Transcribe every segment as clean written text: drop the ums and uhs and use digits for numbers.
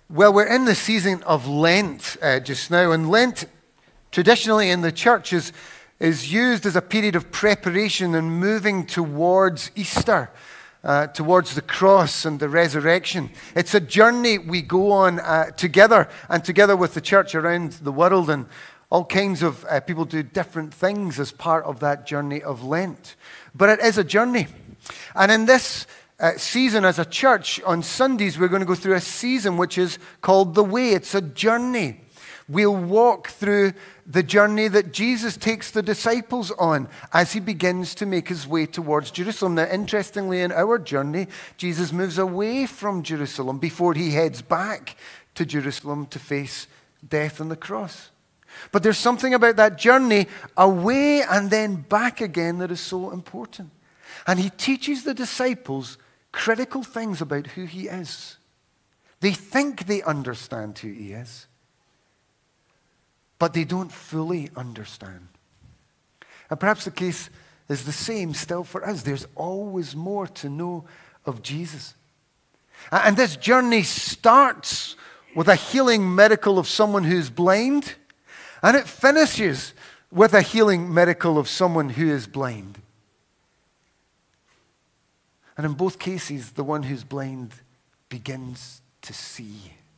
Well, we're in the season of Lent just now, and Lent traditionally in the church is used as a period of preparation and moving towards Easter, towards the cross and the resurrection. It's a journey we go on together and together with the church around the world, and all kinds of people do different things as part of that journey of Lent. But it is a journey. And in this season as a church, on Sundays, we're going to go through a season which is called The Way. It's a journey. We'll walk through the journey that Jesus takes the disciples on as he begins to make his way towards Jerusalem. Now, interestingly, in our journey, Jesus moves away from Jerusalem before he heads back to Jerusalem to face death on the cross. But there's something about that journey away and then back again that is so important. And he teaches the disciples critical things about who he is. They think they understand who he is, but they don't fully understand. And perhaps the case is the same still for us. There's always more to know of Jesus. And this journey starts with a healing miracle of someone who's blind, and it finishes with a healing miracle of someone who is blind. And in both cases, the one who's blind begins to see.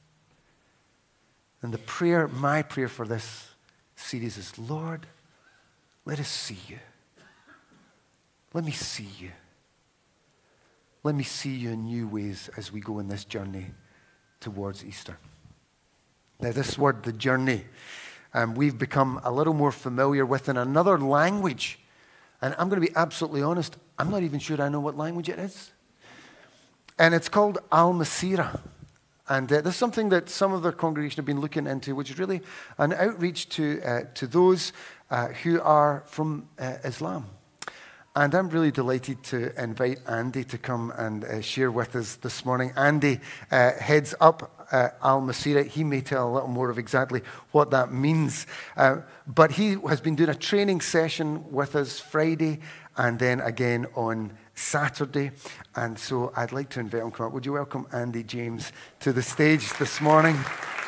And my prayer for this series is, Lord, let us see you. Let me see you. Let me see you in new ways as we go in this journey towards Easter. Now, this word, the journey, we've become a little more familiar with in another language. And I'm going to be absolutely honest, I'm not even sure I know what language it is. And it's called Al-Masirah. And this is something that some of the congregation have been looking into, which is really an outreach to those who are from Islam. And I'm really delighted to invite Andy to come and share with us this morning. Andy heads up Al-Masirah. He may tell a little more of exactly what that means. But he has been doing a training session with us Friday and then again on Saturday. And so I'd like to invite him to come up. Would you welcome Andy James to the stage this morning?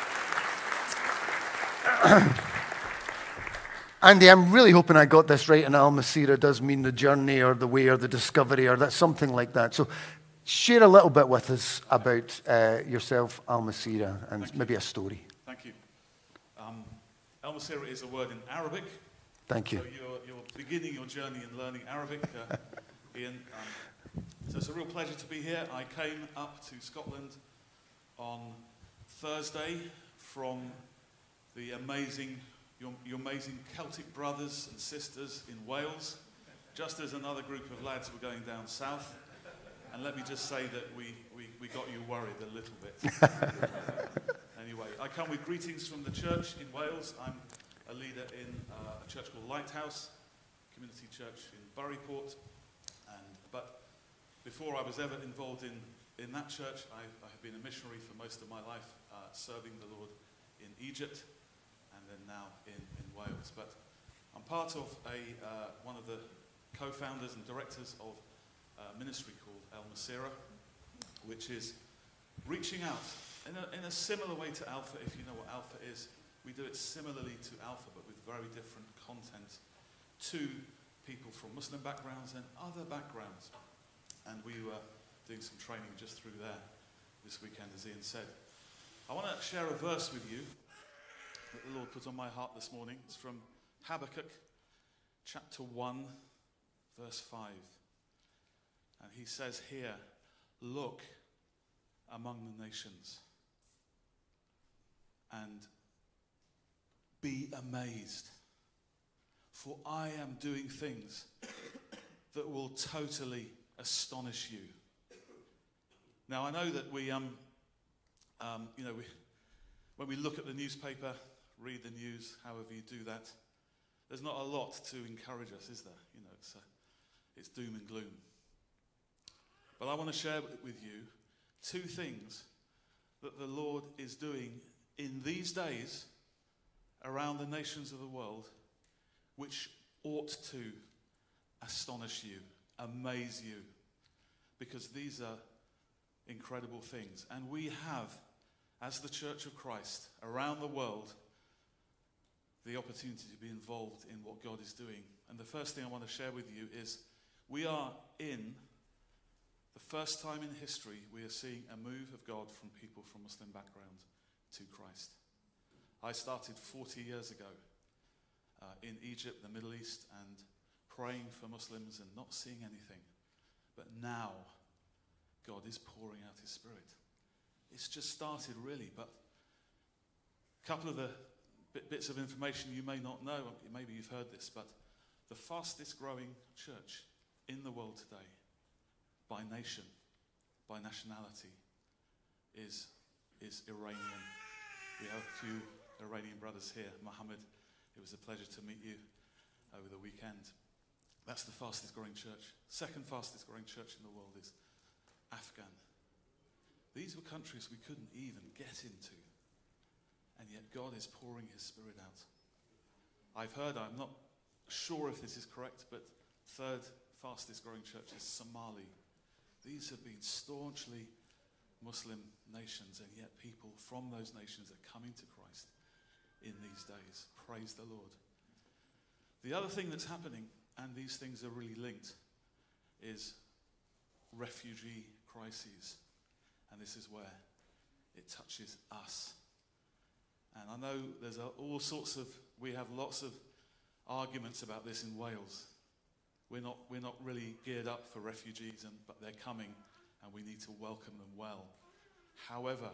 Andy, I'm really hoping I got this right, and Al-Masirah does mean the journey or the way or the discovery or that, something like that. So share a little bit with us about yourself, Al-Masirah, and maybe a story. Thank you. Al-Masirah is a word in Arabic. Thank you. So you're beginning your journey in learning Arabic, Ian. So it's a real pleasure to be here. I came up to Scotland on Thursday from the your amazing Celtic brothers and sisters in Wales, just as another group of lads were going down south. And let me just say that we got you worried a little bit. Anyway, I come with greetings from the church in Wales. I'm a leader in a church called Lighthouse, community church in Buryport. But before I was ever involved in that church, I have been a missionary for most of my life, serving the Lord in Egypt and then now in Wales. But I'm part of one of the co-founders and directors of a ministry called Al-Masirah, which is reaching out in a similar way to Alpha. If you know what Alpha is, we do it similarly to Alpha, but with very different content to people from Muslim backgrounds and other backgrounds. And we were doing some training just through there this weekend, as Ian said. I want to share a verse with you that the Lord put on my heart this morning. It's from Habakkuk, chapter 1, verse 5. And he says here, look among the nations and be amazed, for I am doing things that will totally astonish you. Now, I know that when we look at the newspaper, read the news, however you do that, there's not a lot to encourage us, is there? You know, it's doom and gloom. But I want to share with you two things that the Lord is doing in these days around the nations of the world, which ought to astonish you, amaze you, because these are incredible things. And we have as the Church of Christ around the world, the opportunity to be involved in what God is doing. And the first thing I want to share with you is we are in the first time in history we are seeing a move of God from people from Muslim background to Christ. I started 40 years ago in Egypt, the Middle East, and praying for Muslims and not seeing anything. But now God is pouring out his Spirit. It's just started really, but a couple of the bits of information you may not know, maybe you've heard this, but the fastest growing church in the world today, by nation, by nationality, is Iranian. We have a few Iranian brothers here. Mohammed, it was a pleasure to meet you over the weekend. That's the fastest growing church. Second fastest growing church in the world is Afghan. These were countries we couldn't even get into, and yet God is pouring his Spirit out. I've heard, I'm not sure if this is correct, but third fastest growing church is Somali. These have been staunchly Muslim nations, and yet people from those nations are coming to Christ in these days. Praise the Lord. The other thing that's happening, and these things are really linked, is refugee crises. And this is where it touches us. And I know there's all sorts of, we have lots of arguments about this in Wales. We're not really geared up for refugees, but they're coming and we need to welcome them well. However,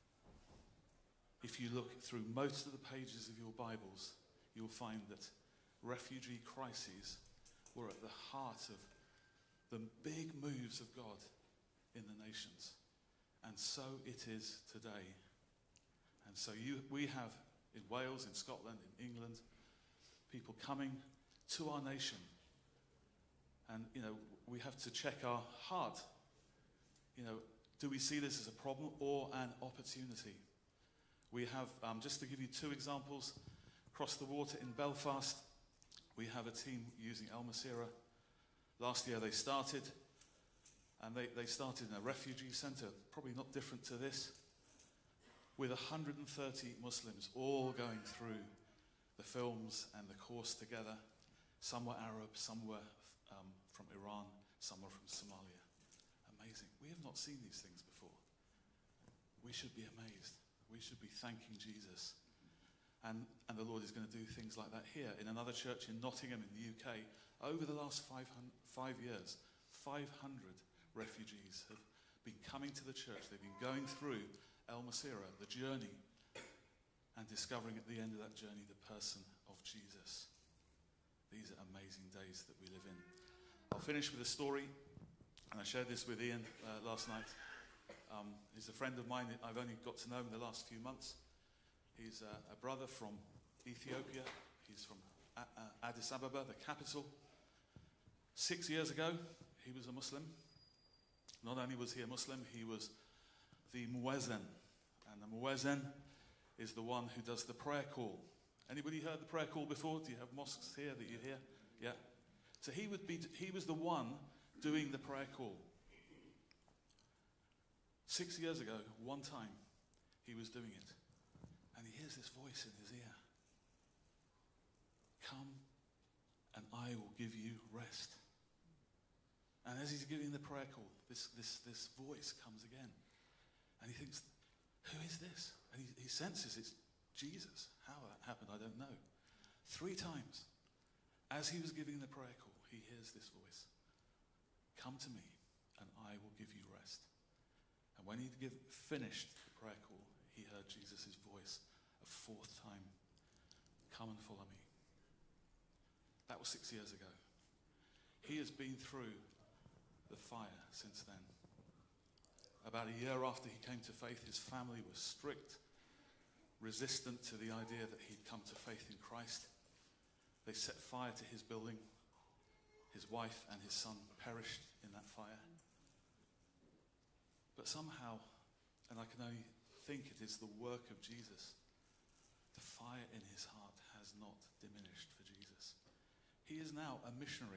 if you look through most of the pages of your Bibles, you'll find that refugee crises were at the heart of the big moves of God in the nations. And so it is today. And so we have in Wales, in Scotland, in England, people coming to our nation. And, we have to check our heart. Do we see this as a problem or an opportunity? We have, just to give you two examples, across the water in Belfast, we have a team using El Masira. Last year they started, and they started in a refugee centre, probably not different to this, with 130 Muslims all going through the films and the course together. Some were Arab, some were from Iran, some were from Somalia. Amazing. We have not seen these things before. We should be amazed. We should be thanking Jesus. And the Lord is going to do things like that here. In another church in Nottingham in the UK, over the last 5 years, 500 refugees have been coming to the church. They've been going through El Masira, the journey, and discovering at the end of that journey the person of Jesus. These are amazing days that we live in. I'll finish with a story, and I shared this with Ian last night. He's a friend of mine. I've only got to know him in the last few months. He's a brother from Ethiopia. He's from Addis Ababa, the capital. 6 years ago, he was a Muslim. Not only was he a Muslim, he was the muezzin. And the muezzin is the one who does the prayer call. Anybody heard the prayer call before? Do you have mosques here that you hear? Yeah. So he was the one doing the prayer call. 6 years ago, one time, he was doing it. And he hears this voice in his ear. Come and I will give you rest. And as he's giving the prayer call, this voice comes again. And he thinks, who is this? And he senses it's Jesus. How that happened, I don't know. 3 times, as he was giving the prayer call, he hears this voice. Come to me and I will give you rest. And when he finished the prayer call, he heard Jesus' voice a 4th time. Come and follow me. That was 6 years ago. He has been through the fire since then. About a year after he came to faith, his family was strict, resistant to the idea that he'd come to faith in Christ. They set fire to his building. His wife and his son perished in that fire. But somehow, and I can only think it is the work of Jesus, the fire in his heart has not diminished for Jesus. He is now a missionary,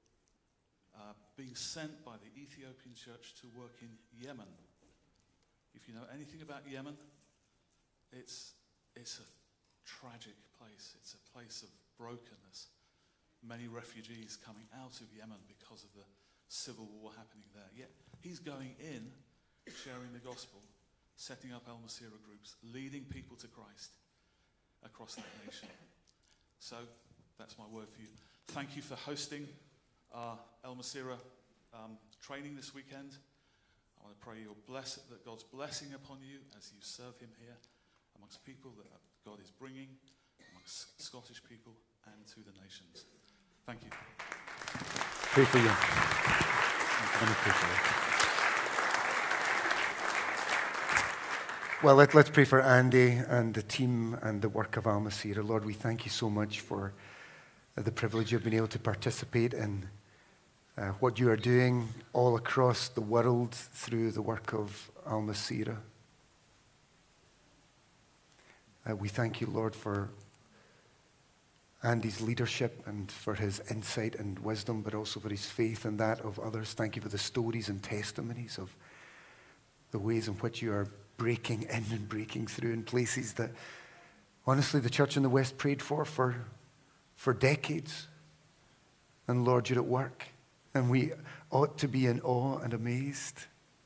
being sent by the Ethiopian church to work in Yemen. If you know anything about Yemen, it's a tragic place. It's a place of brokenness. Many refugees coming out of Yemen because of the civil war happening there. Yet he's going in, sharing the gospel, setting up El Masira groups, leading people to Christ across that nation. So that's my word for you. Thank you for hosting our El Masira training this weekend. I want to pray that God's blessing upon you as you serve him here amongst people that God is bringing, amongst Scottish people and to the nations. Thank you. Pray for you. Let me pray for you. Well, let's pray for Andy and the team and the work of Al Masira. Lord, we thank you so much for the privilege of being able to participate in what you are doing all across the world through the work of Al Masira. We thank you, Lord, for Andy's leadership and for his insight and wisdom, but also for his faith and that of others. Thank you for the stories and testimonies of the ways in which you are breaking in and breaking through in places that, honestly, the church in the West prayed for decades. And Lord, you're at work. And we ought to be in awe and amazed.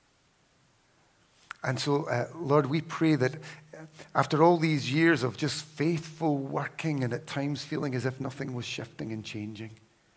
And so, Lord, we pray that after all these years of just faithful working and at times feeling as if nothing was shifting and changing,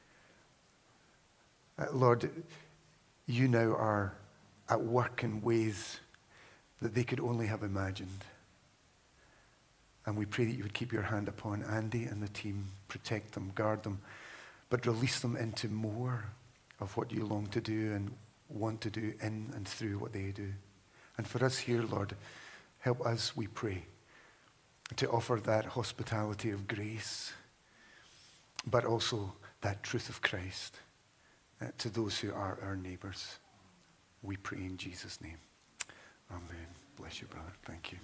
Lord, you now are at work in ways that they could only have imagined. And we pray that you would keep your hand upon Andy and the team, protect them, guard them, but release them into more of what you long to do and want to do in and through what they do. And for us here, Lord, help us, we pray, to offer that hospitality of grace, but also that truth of Christ to those who are our neighbors. We pray in Jesus' name. Amen. Bless you, brother. Thank you.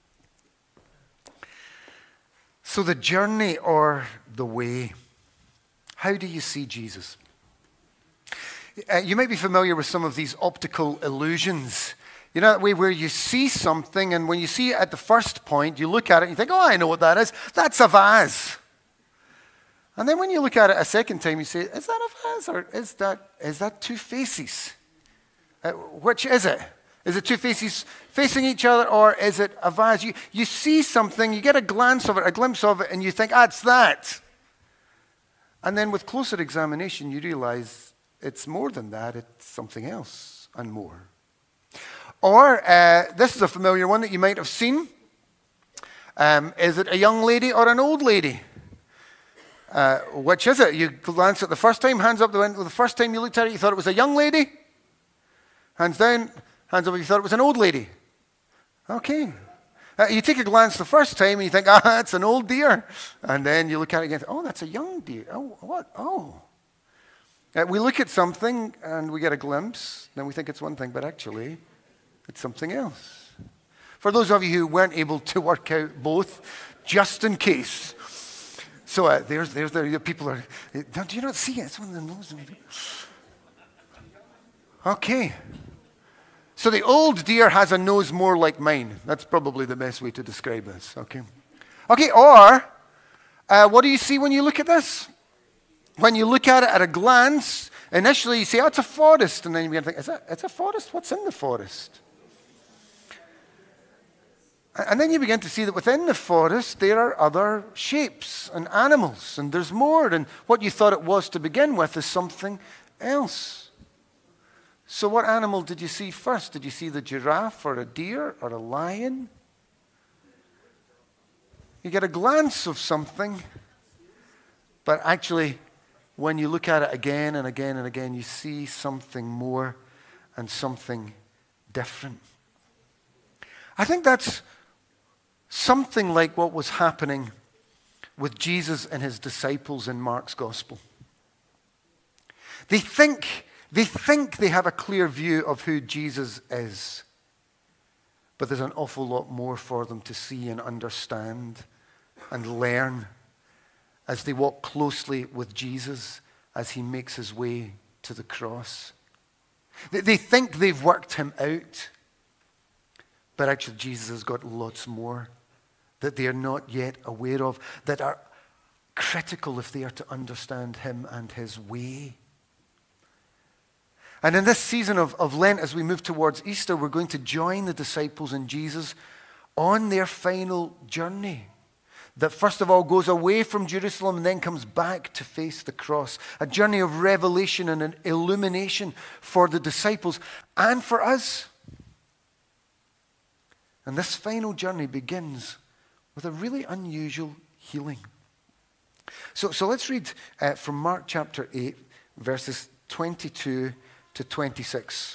So the journey or the way, how do you see Jesus? You might be familiar with some of these optical illusions. You know that way where you see something, and when you see it at the first point, you look at it and you think, oh, I know what that is. That's a vase. And then when you look at it a second time, you say, is that a vase or is that two faces? Which is it? Is it two faces facing each other, or is it a vase? You see something, you get a glance of it, a glimpse of it, and you think, it's that. And then with closer examination, you realize it's more than that. It's something else and more. Or this is a familiar one that you might have seen. Is it a young lady or an old lady? Which is it? You glance at the first time, hands up the first time you looked at it, you thought it was a young lady. Hands down, hands up if you thought it was an old lady. Okay. You take a glance the first time and you think, it's an old deer. And then you look at it again, oh, that's a young deer. Oh, what? Oh. We look at something and we get a glimpse, then we think it's one thing, but actually it's something else. For those of you who weren't able to work out both, just in case. So there's the people are, do you not see it? It's one of the nose. Okay. So the old deer has a nose more like mine. That's probably the best way to describe this. Okay. Okay, or what do you see when you look at this? When you look at it at a glance, initially you say, it's a forest. And then you begin to think, it's a forest? What's in the forest? And then you begin to see that within the forest there are other shapes and animals. And there's more. And what you thought it was to begin with is something else. So what animal did you see first? Did you see the giraffe or a deer or a lion? You get a glance of something, but actually when you look at it again and again and again, you see something more and something different. I think that's something like what was happening with Jesus and his disciples in Mark's gospel. They think they have a clear view of who Jesus is, but there's an awful lot more for them to see and understand and learn as they walk closely with Jesus as he makes his way to the cross. They think they've worked him out, But actually, Jesus has got lots more that they are not yet aware of, that are critical if they are to understand him and his way. And in this season of Lent, as we move towards Easter, we're going to join the disciples and Jesus on their final journey. That first of all goes away from Jerusalem and then comes back to face the cross. A journey of revelation and an illumination for the disciples and for us. And this final journey begins with a really unusual healing. So let's read from Mark chapter 8, verses 22 to 26.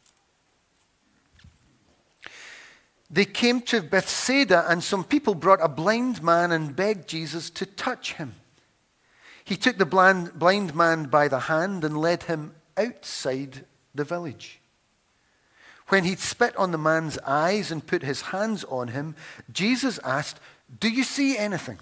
They came to Bethsaida, and some people brought a blind man and begged Jesus to touch him. He took the blind man by the hand and led him outside the village. When he'd spit on the man's eyes and put his hands on him, Jesus asked, "Do you see anything?"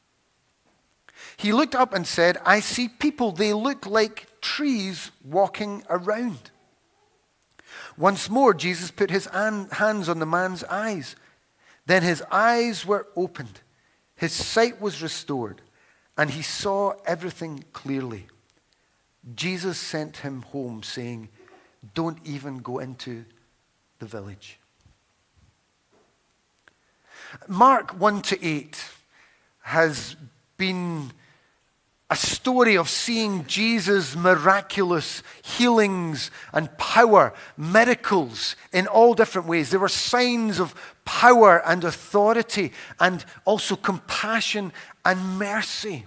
He looked up and said, "I see people. They look like trees walking around." Once more, Jesus put his hands on the man's eyes. Then his eyes were opened. His sight was restored, and he saw everything clearly. Jesus sent him home, saying, "Don't even go into the village." Mark 1 to 8 has been a story of seeing Jesus' miraculous healings and power, miracles in all different ways. There were signs of power and authority and also compassion and mercy.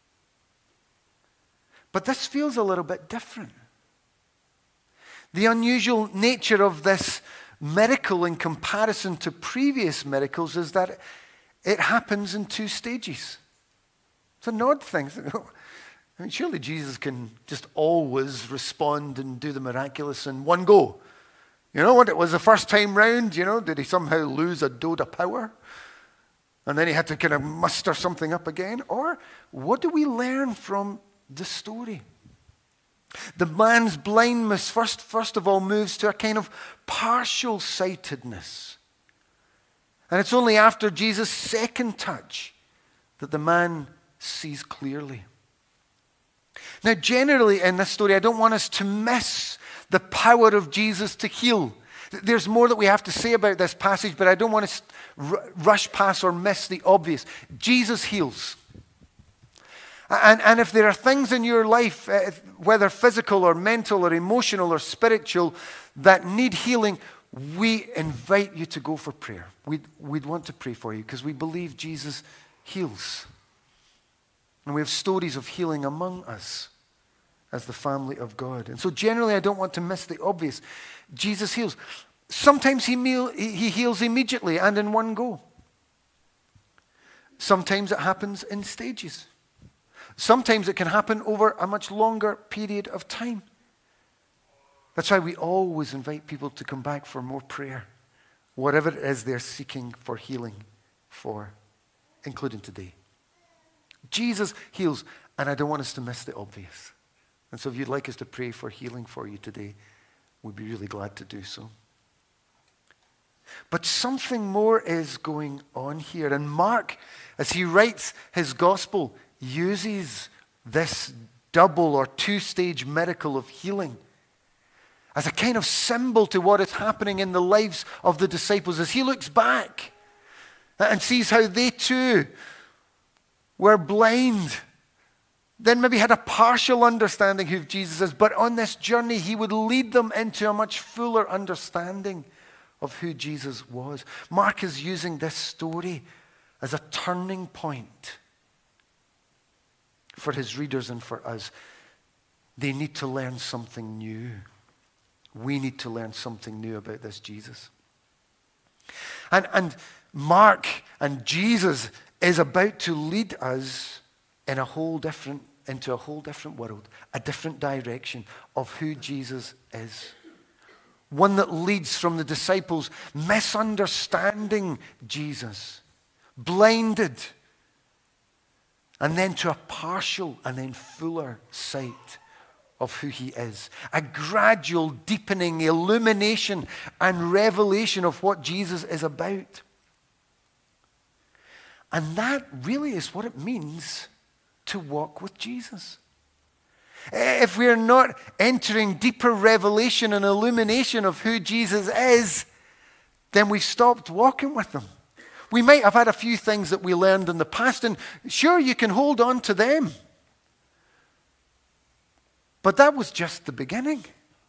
But this feels a little bit different. The unusual nature of this miracle in comparison to previous miracles is that it happens in two stages. It's an odd thing. I mean, surely Jesus can just always respond and do the miraculous in one go. You know, when it was the first time round, did he somehow lose a dose of power? And then he had to kind of muster something up again? Or what do we learn from the story? The man's blindness first of all moves to a kind of partial sightedness. And it's only after Jesus' second touch that the man sees clearly. Now, generally in this story, I don't want us to miss the power of Jesus to heal. There's more that we have to say about this passage, but I don't want us to rush past or miss the obvious. Jesus heals. And if there are things in your life, whether physical or mental or emotional or spiritual, that need healing, we invite you to go for prayer. We'd want to pray for you because we believe Jesus heals. And we have stories of healing among us as the family of God. And so generally, I don't want to miss the obvious. Jesus heals. Sometimes he heals immediately and in one go. Sometimes it happens in stages. Sometimes it can happen over a much longer period of time. That's why we always invite people to come back for more prayer, whatever it is they're seeking for healing for, including today. Jesus heals, and I don't want us to miss the obvious. And so if you'd like us to pray for healing for you today, we'd be really glad to do so. But something more is going on here. And Mark, as he writes his gospel, uses this double or two-stage miracle of healing as a kind of symbol to what is happening in the lives of the disciples as he looks back and sees how they too were blind, then maybe had a partial understanding who Jesus is, but on this journey he would lead them into a much fuller understanding of who Jesus was. Mark is using this story as a turning point for his readers and for us. They need to learn something new. We need to learn something new about this Jesus. And Mark and Jesus is about to lead us into a whole different world, a different direction of who Jesus is. One that leads from the disciples misunderstanding Jesus, blinded, and then to a partial and then fuller sight of who he is. A gradual deepening illumination and revelation of what Jesus is about. And that really is what it means to walk with Jesus. If we're not entering deeper revelation and illumination of who Jesus is, then we've stopped walking with him. We might have had a few things that we learned in the past, and sure, you can hold on to them. But that was just the beginning.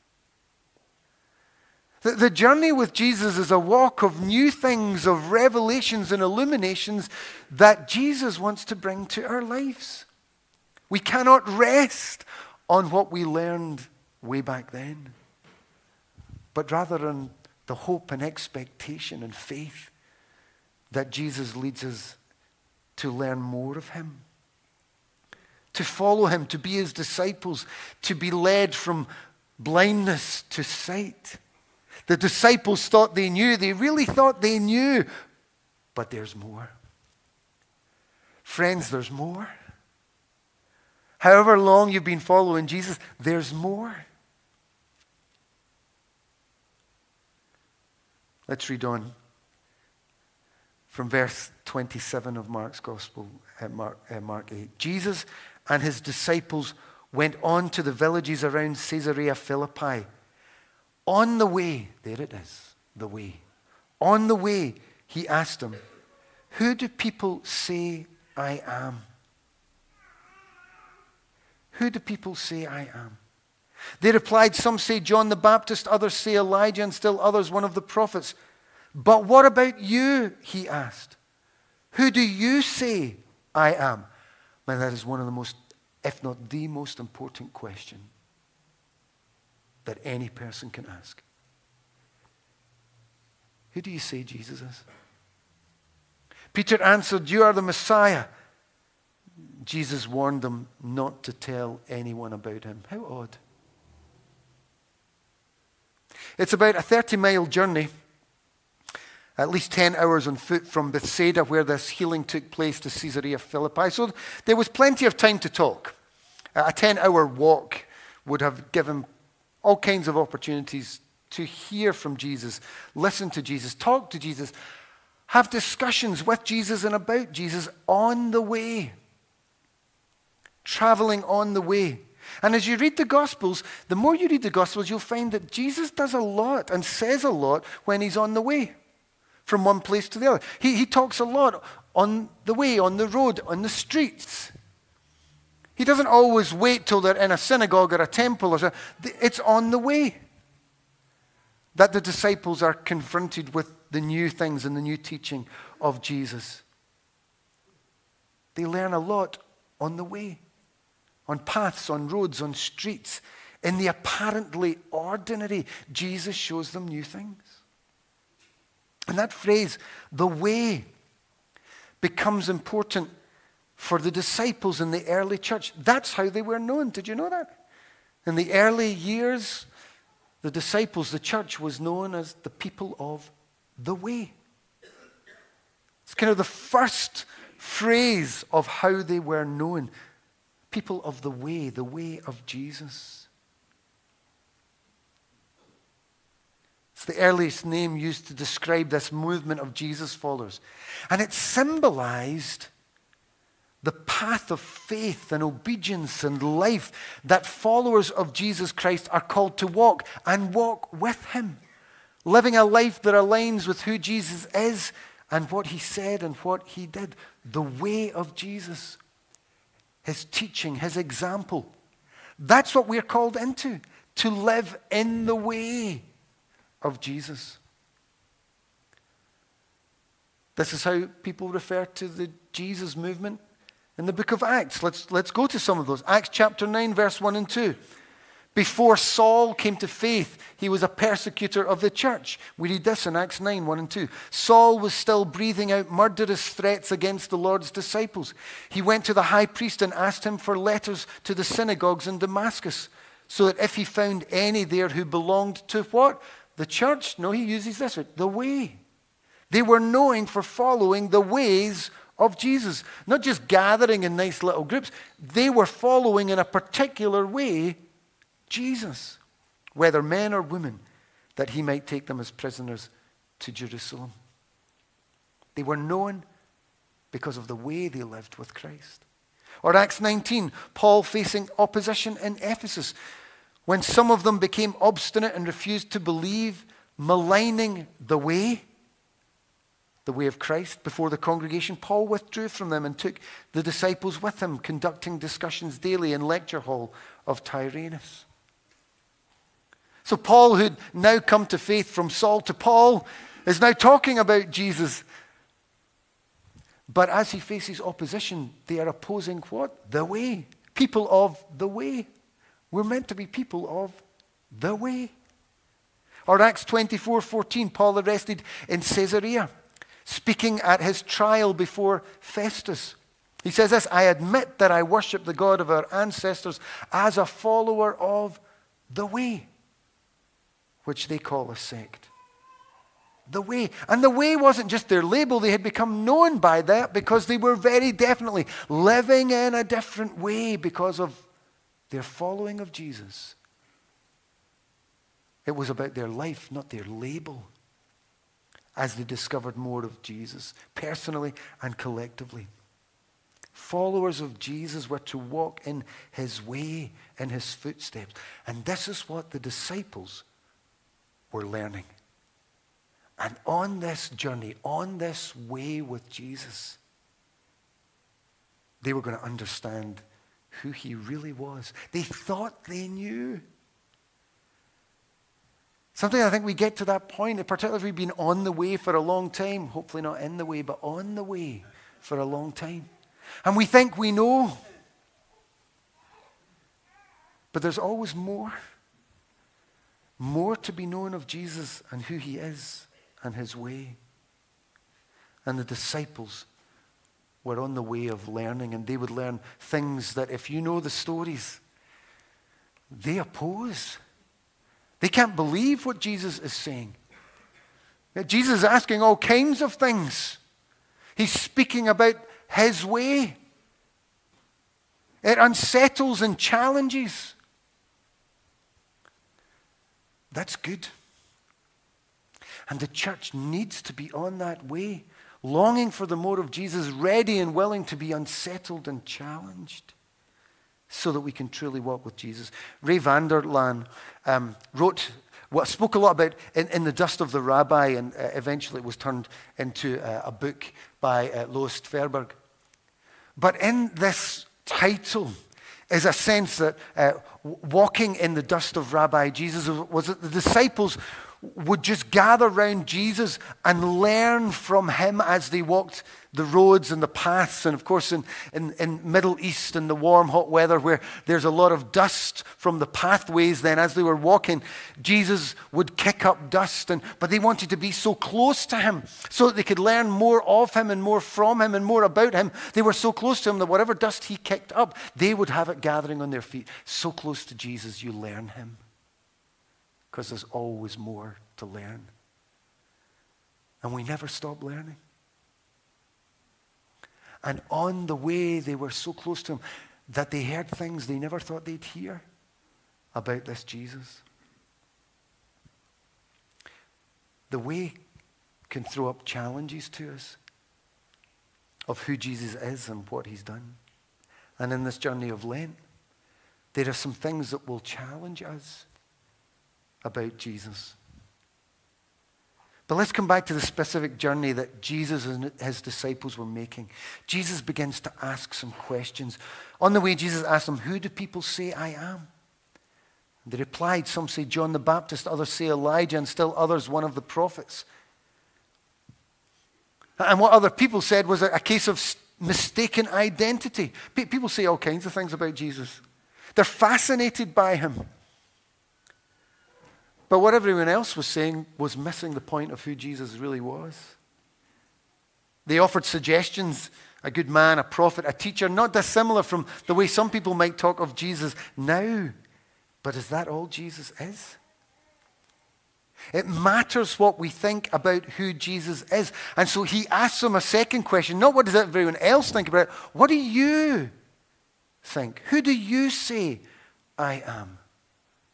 The journey with Jesus is a walk of new things, of revelations and illuminations that Jesus wants to bring to our lives. We cannot rest on what we learned way back then, but rather on the hope and expectation and faith that Jesus leads us to learn more of him, to follow him, to be his disciples, to be led from blindness to sight. The disciples thought they knew. They really thought they knew. But there's more. Friends, there's more. However long you've been following Jesus, there's more. Let's read on from verse 27 of Mark's Gospel, Mark 8. Jesus and his disciples went on to the villages around Caesarea Philippi. On the way, there it is, the way. On the way, he asked them, "Who do people say I am?" Who do people say I am? They replied, "Some say John the Baptist, others say Elijah, and still others one of the prophets." "But what about you?" he asked. "Who do you say I am?" Man, that is one of the most, if not the most important question that any person can ask. Who do you say Jesus is? Peter answered, "You are the Messiah." Jesus warned them not to tell anyone about him. How odd. It's about a 30-mile journey, at least 10 hours on foot from Bethsaida, where this healing took place, to Caesarea Philippi. So there was plenty of time to talk. A 10-hour walk would have given all kinds of opportunities to hear from Jesus, listen to Jesus, talk to Jesus, have discussions with Jesus and about Jesus on the way. Traveling on the way. And as you read the Gospels, the more you read the Gospels, you'll find that Jesus does a lot and says a lot when he's on the way from one place to the other. He talks a lot on the way, on the road, on the streets. He doesn't always wait till they're in a synagogue or a temple or something. It's on the way that the disciples are confronted with the new things and the new teaching of Jesus. They learn a lot on the way, on paths, on roads, on streets. In the apparently ordinary, Jesus shows them new things. And that phrase, the way, becomes important for the disciples in the early church. That's how they were known. Did you know that? In the early years, the disciples, the church, was known as the people of the way. It's kind of the first phrase of how they were known. People of the way of Jesus. It's the earliest name used to describe this movement of Jesus followers. And it symbolized the path of faith and obedience and life that followers of Jesus Christ are called to walk, and walk with him. Living a life that aligns with who Jesus is and what he said and what he did. The way of Jesus. His teaching, his example. That's what we're called into. To live in the way of Jesus. This is how people refer to the Jesus movement in the book of Acts. Let's go to some of those. Acts chapter 9, verse 1 and 2. Before Saul came to faith, he was a persecutor of the church. We read this in Acts 9, 1 and 2. Saul was still breathing out murderous threats against the Lord's disciples. He went to the high priest and asked him for letters to the synagogues in Damascus, so that if he found any there who belonged to what? The church? No, he uses this word, the way. They were known for following the ways of Jesus. Not just gathering in nice little groups. They were following in a particular way Jesus, whether men or women, that he might take them as prisoners to Jerusalem. They were known because of the way they lived with Christ. Or Acts 19, Paul facing opposition in Ephesus, when some of them became obstinate and refused to believe, maligning the way of Christ before the congregation. Paul withdrew from them and took the disciples with him, conducting discussions daily in lecture hall of Tyrannus. So Paul, who'd now come to faith from Saul to Paul, is now talking about Jesus. But as he faces opposition, they are opposing what? The way. People of the way. We're meant to be people of the way. Or Acts 24:14, Paul arrested in Caesarea, speaking at his trial before Festus. He says this, I admit that I worship the God of our ancestors as a follower of the way, which they call a sect. The way. And the way wasn't just their label. They had become known by that because they were very definitely living in a different way because of their following of Jesus. It was about their life, not their label, as they discovered more of Jesus, personally and collectively. Followers of Jesus were to walk in his way, in his footsteps. And this is what the disciples were learning. And on this journey, on this way with Jesus, they were going to understand who he really was. They thought they knew. Sometimes I think we get to that point, particularly if we've been on the way for a long time, hopefully not in the way, but on the way for a long time. And we think we know. But there's always more. More to be known of Jesus and who he is and his way. And the disciples were on the way of learning, and they would learn things that, if you know the stories, they oppose. They can't believe what Jesus is saying. Jesus is asking all kinds of things. He's speaking about his way. It unsettles and challenges. That's good. And the church needs to be on that way, longing for the more of Jesus, ready and willing to be unsettled and challenged, so that we can truly walk with Jesus. Ray Vander Laan wrote what spoke a lot about in the Dust of the Rabbi, and eventually it was turned into a book by Lois Tverberg. But in this title is a sense that walking in the dust of Rabbi Jesus was that the disciples would just gather around Jesus and learn from him as they walked the roads and the paths. And of course in Middle East, in the warm, hot weather where there's a lot of dust from the pathways, then as they were walking, Jesus would kick up dust. But they wanted to be so close to him so that they could learn more of him and more from him and more about him. They were so close to him that whatever dust he kicked up, they would have it gathering on their feet. So close to Jesus, you learn him. Because there's always more to learn. And we never stop learning. And on the way, they were so close to him that they heard things they never thought they'd hear about this Jesus. The way can throw up challenges to us of who Jesus is and what he's done. And in this journey of Lent, there are some things that will challenge us about Jesus. But let's come back to the specific journey that Jesus and his disciples were making. Jesus begins to ask some questions. On the way, Jesus asked them, who do people say I am? And they replied, some say John the Baptist, others say Elijah, and still others one of the prophets. And what other people said was a case of mistaken identity. People say all kinds of things about Jesus. They're fascinated by him. But what everyone else was saying was missing the point of who Jesus really was. They offered suggestions, a good man, a prophet, a teacher, not dissimilar from the way some people might talk of Jesus now. But is that all Jesus is? It matters what we think about who Jesus is. And so he asks them a second question, not what does everyone else think about it, what do you think? Who do you say I am?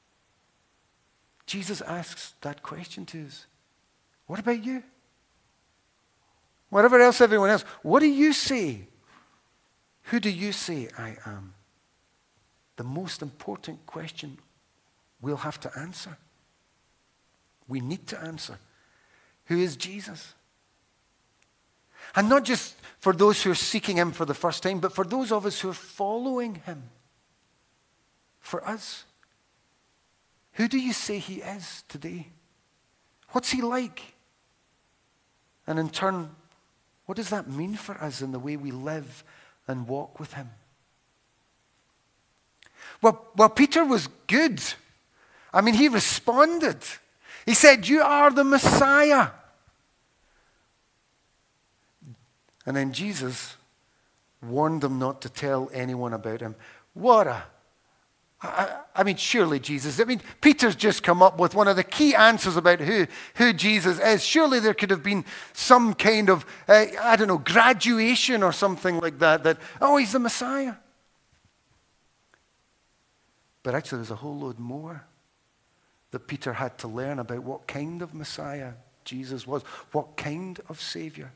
Jesus asks that question to us. What about you? Whatever else everyone else, what do you say? Who do you say I am? The most important question we'll have to answer. We need to answer. Who is Jesus? And not just for those who are seeking him for the first time, but for those of us who are following him. For us. Who do you say he is today? What's he like? And in turn, what does that mean for us in the way we live and walk with him? Well, Peter was good. I mean, he responded. He said, "You are the Messiah." And then Jesus warned them not to tell anyone about him. I mean, surely Jesus, Peter's just come up with one of the key answers about who Jesus is. Surely there could have been some kind of, graduation or something like that, he's the Messiah. But actually there's a whole load more that Peter had to learn about what kind of Messiah Jesus was, what kind of Savior.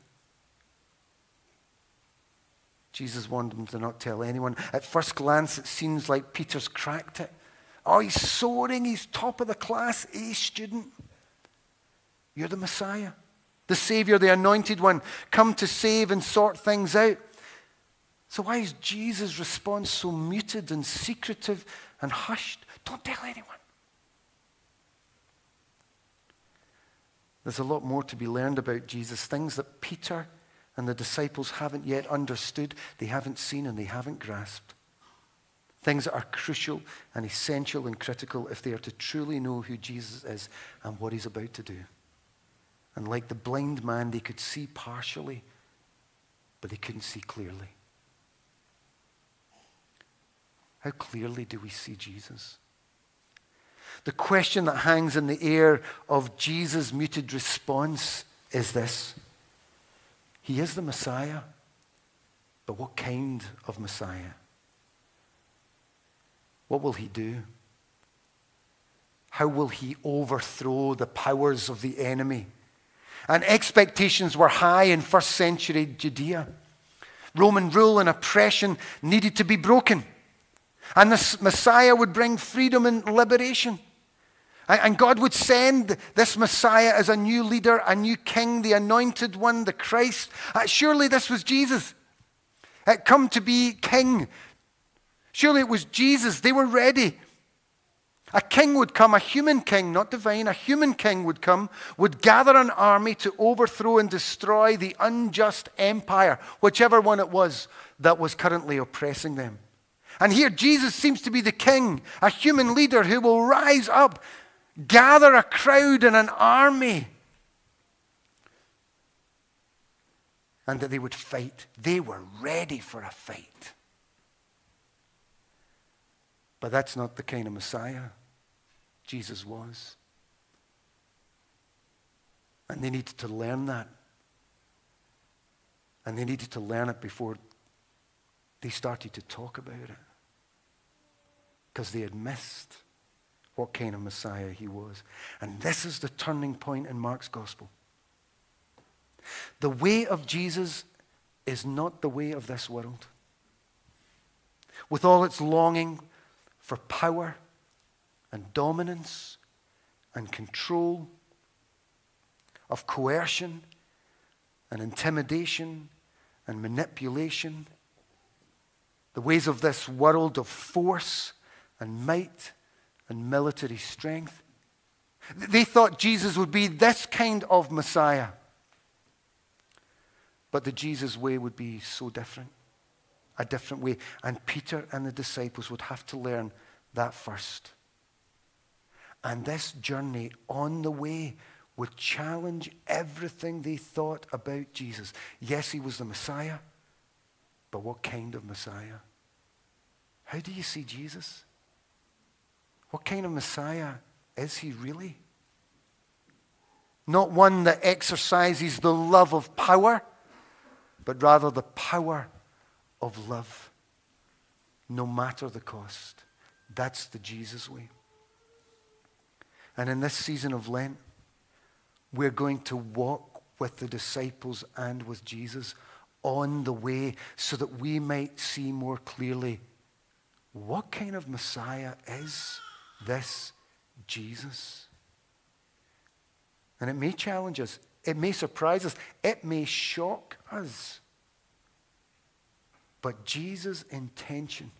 Jesus warned them to not tell anyone. At first glance, it seems like Peter's cracked it. Oh, he's soaring. He's top of the class, A student. You're the Messiah, the Savior, the Anointed One, come to save and sort things out. So why is Jesus' response so muted and secretive and hushed? Don't tell anyone. There's a lot more to be learned about Jesus, things that Peter and the disciples haven't yet understood, they haven't seen, and they haven't grasped. Things that are crucial and essential and critical if they are to truly know who Jesus is and what he's about to do. And like the blind man, they could see partially, but they couldn't see clearly. How clearly do we see Jesus? The question that hangs in the air of Jesus' muted response is this. He is the Messiah, but what kind of Messiah? What will he do? How will he overthrow the powers of the enemy? And expectations were high in first century Judea. Roman rule and oppression needed to be broken. And the Messiah would bring freedom and liberation. And God would send this Messiah as a new leader, a new king, the anointed one, the Christ. Surely this was Jesus. Come to be king. Surely it was Jesus. They were ready. A king would come, a human king, not divine, a human king would come, would gather an army to overthrow and destroy the unjust empire, whichever one it was that was currently oppressing them. And here Jesus seems to be the king, a human leader who will rise up, gather a crowd and an army, and that they would fight. They were ready for a fight. But that's not the kind of Messiah Jesus was. And they needed to learn that. And they needed to learn it before they started to talk about it. Because they had missed what kind of Messiah he was. And this is the turning point in Mark's gospel. The way of Jesus is not the way of this world. With all its longing for power and dominance and control, of coercion and intimidation and manipulation, the ways of this world of force and might and military strength. They thought Jesus would be this kind of Messiah. But the Jesus way would be so different, a different way. And Peter and the disciples would have to learn that first. And this journey on the way would challenge everything they thought about Jesus. Yes, he was the Messiah, but what kind of Messiah? How do you see Jesus? What kind of Messiah is he really? Not one that exercises the love of power, but rather the power of love, no matter the cost. That's the Jesus way. And in this season of Lent, we're going to walk with the disciples and with Jesus on the way so that we might see more clearly what kind of Messiah is this Jesus. And it may challenge us. It may surprise us. It may shock us. But Jesus' intention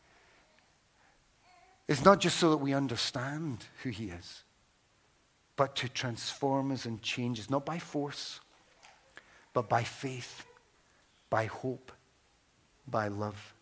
is not just so that we understand who he is, but to transform us and change us, not by force, but by faith, by hope, by love.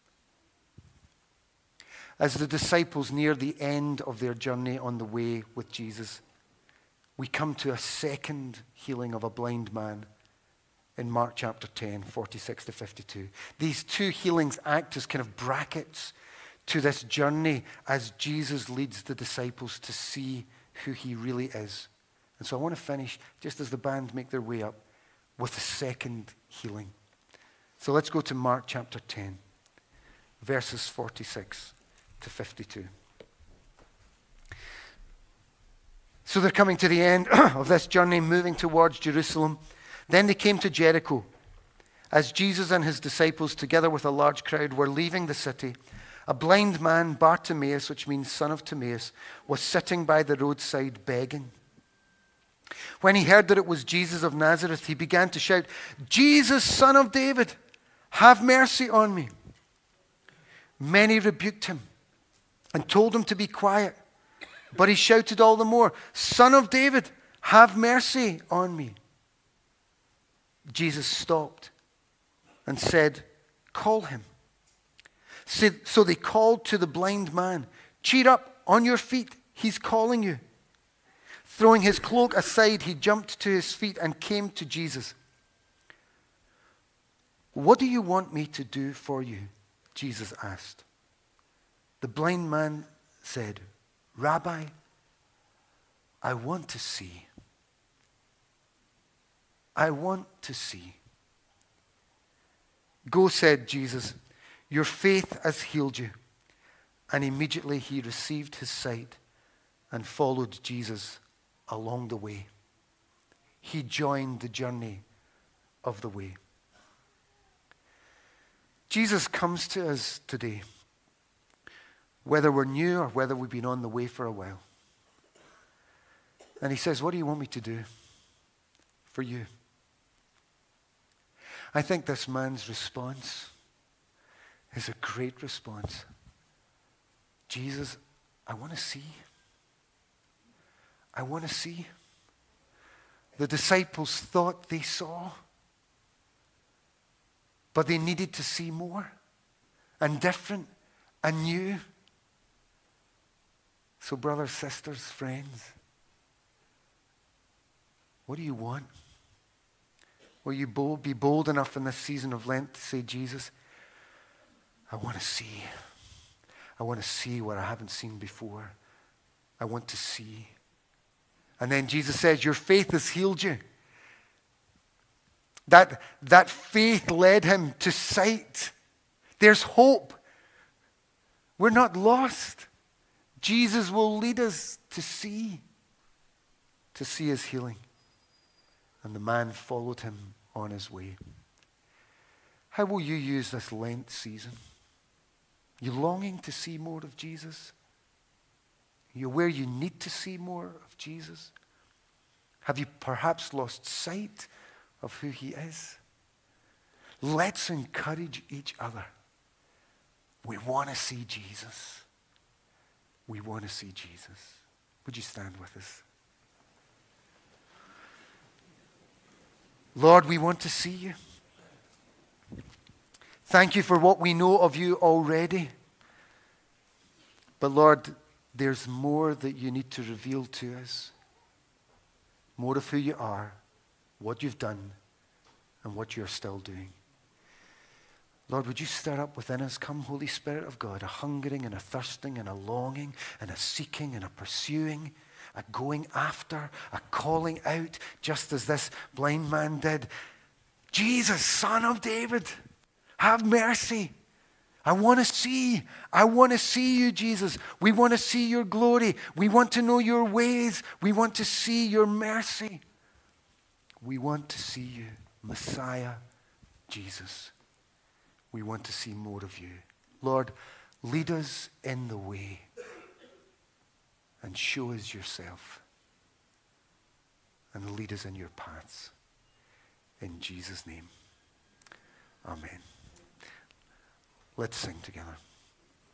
As the disciples near the end of their journey on the way with Jesus, we come to a second healing of a blind man in Mark chapter 10, 46 to 52. These two healings act as kind of brackets to this journey as Jesus leads the disciples to see who he really is. And so I want to finish, just as the band make their way up, with the second healing. So let's go to Mark chapter 10, verses 46 to 52. So they're coming to the end of this journey, moving towards Jerusalem. Then they came to Jericho. As Jesus and his disciples, together with a large crowd, were leaving the city, a blind man, Bartimaeus, which means son of Timaeus, was sitting by the roadside begging. When he heard that it was Jesus of Nazareth, he began to shout, "Jesus, son of David, have mercy on me." Many rebuked him and told him to be quiet. But he shouted all the more, "Son of David, have mercy on me." Jesus stopped and said, "Call him." So they called to the blind man, "Cheer up, on your feet, he's calling you." Throwing his cloak aside, he jumped to his feet and came to Jesus. "What do you want me to do for you?" Jesus asked. The blind man said, "Rabbi, I want to see." "I want to see." "Go," said Jesus, "your faith has healed you." And immediately he received his sight and followed Jesus along the way. He joined the journey of the way. Jesus comes to us today, whether we're new or whether we've been on the way for a while. And he says, "What do you want me to do for you?" I think this man's response is a great response. "Jesus, I want to see. I want to see." The disciples thought they saw, but they needed to see more and different and new. So brothers, sisters, friends, what do you want? Will you be bold enough in this season of Lent to say, "Jesus, I want to see. I want to see what I haven't seen before. I want to see." And then Jesus says, "Your faith has healed you." That faith led him to sight. There's hope. We're not lost. Jesus will lead us to see his healing. And the man followed him on his way. How will you use this Lent season? You longing to see more of Jesus? Are you aware you need to see more of Jesus? Have you perhaps lost sight of who he is? Let's encourage each other. We want to see Jesus. We want to see Jesus. Would you stand with us? Lord, we want to see you. Thank you for what we know of you already. But Lord, there's more that you need to reveal to us. More of who you are, what you've done, and what you're still doing. Lord, would you stir up within us, come Holy Spirit of God, a hungering and a thirsting and a longing and a seeking and a pursuing, a going after, a calling out, just as this blind man did. "Jesus, Son of David, have mercy. I want to see. I want to see you, Jesus. We want to see your glory. We want to know your ways. We want to see your mercy. We want to see you, Messiah, Jesus. We want to see more of you. Lord, lead us in the way and show us yourself and lead us in your paths. In Jesus' name, amen. Let's sing together.